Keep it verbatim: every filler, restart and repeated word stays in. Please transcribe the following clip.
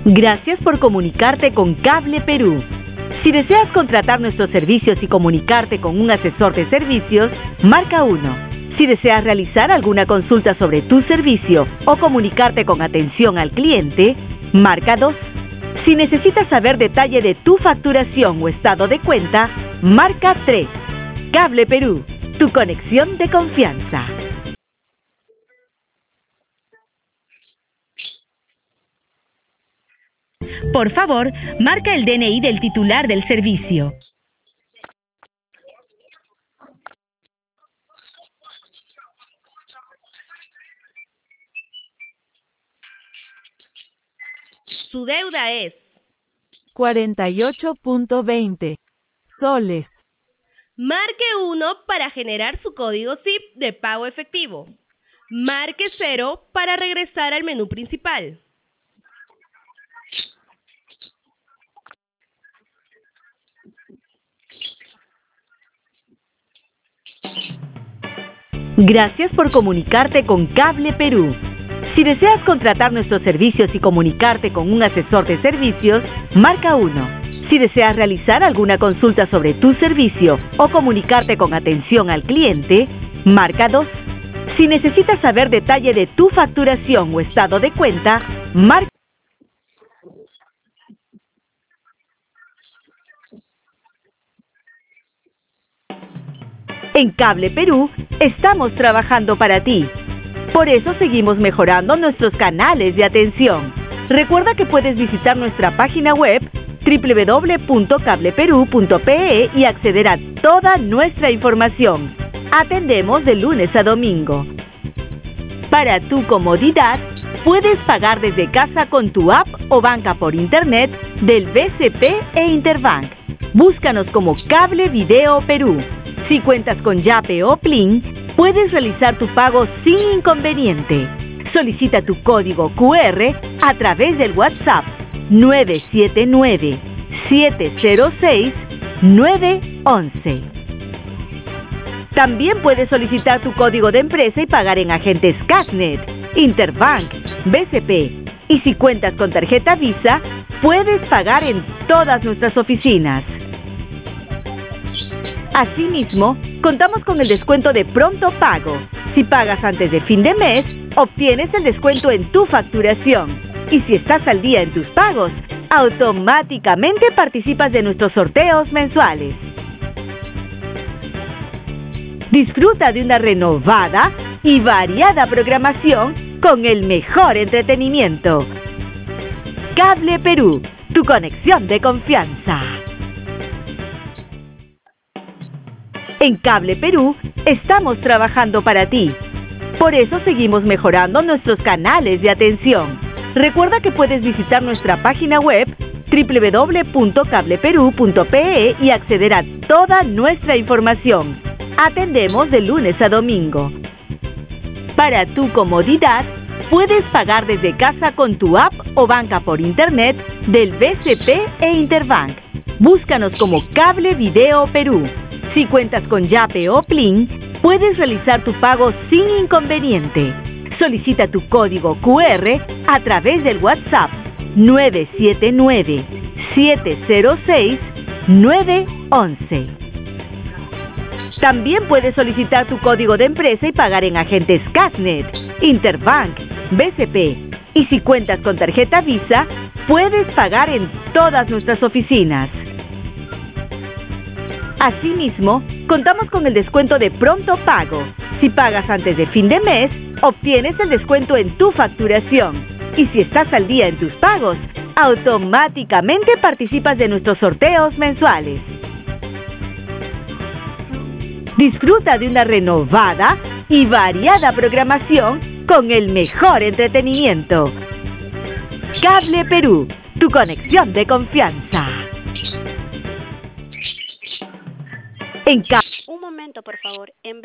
Gracias por comunicarte con Cable Perú. Si deseas contratar nuestros servicios y comunicarte con un asesor de servicios, marca uno. Si deseas realizar alguna consulta sobre tu servicio o comunicarte con atención al cliente, marca dos. Si necesitas saber detalle de tu facturación o estado de cuenta, marca tres. Cable Perú, tu conexión de confianza. Por favor, marca el D N I del titular del servicio. Su deuda es cuarenta y ocho punto veinte soles. Marque uno para generar su código S I P de pago efectivo. Marque cero para regresar al menú principal. Gracias por comunicarte con Cable Perú. Si deseas contratar nuestros servicios y comunicarte con un asesor de servicios, marca uno. Si deseas realizar alguna consulta sobre tu servicio o comunicarte con atención al cliente, marca dos. Si necesitas saber detalle de tu facturación o estado de cuenta, marca... En Cable Perú, estamos trabajando para ti. Por eso seguimos mejorando nuestros canales de atención. Recuerda que puedes visitar nuestra página web doble u doble u doble u punto cable perú punto pe e y acceder a toda nuestra información. Atendemos de lunes a domingo. Para tu comodidad, puedes pagar desde casa con tu app o banca por internet del B C P e Interbank. Búscanos como Cable Video Perú. Si cuentas con Yape o Plin, puedes realizar tu pago sin inconveniente. Solicita tu código Q R a través del WhatsApp nueve siete nueve, siete cero seis, nueve once. También puedes solicitar tu código de empresa y pagar en agentes Cashnet, Interbank, B C P. Y si cuentas con tarjeta Visa, puedes pagar en todas nuestras oficinas. Asimismo, contamos con el descuento de pronto pago. Si pagas antes de fin de mes, obtienes el descuento en tu facturación. Y si estás al día en tus pagos, automáticamente participas de nuestros sorteos mensuales. Disfruta de una renovada y variada programación con el mejor entretenimiento. Cable Perú, tu conexión de confianza. En Cable Perú, estamos trabajando para ti. Por eso seguimos mejorando nuestros canales de atención. Recuerda que puedes visitar nuestra página web doble u doble u doble u punto cable perú punto pe e y acceder a toda nuestra información. Atendemos de lunes a domingo. Para tu comodidad, puedes pagar desde casa con tu app o banca por internet del B C P e Interbank. Búscanos como Cable Video Perú. Si cuentas con Yape o Plin, puedes realizar tu pago sin inconveniente. Solicita tu código Q R a través del WhatsApp nueve siete nueve, siete cero seis, nueve once. También puedes solicitar tu código de empresa y pagar en agentes Cashnet, Interbank, B C P. Y si cuentas con tarjeta Visa, puedes pagar en todas nuestras oficinas. Asimismo, contamos con el descuento de pronto pago. Si pagas antes de fin de mes, obtienes el descuento en tu facturación. Y si estás al día en tus pagos, automáticamente participas de nuestros sorteos mensuales. Disfruta de una renovada y variada programación con el mejor entretenimiento. Cable Perú, tu conexión de confianza. En Un momento, por favor. En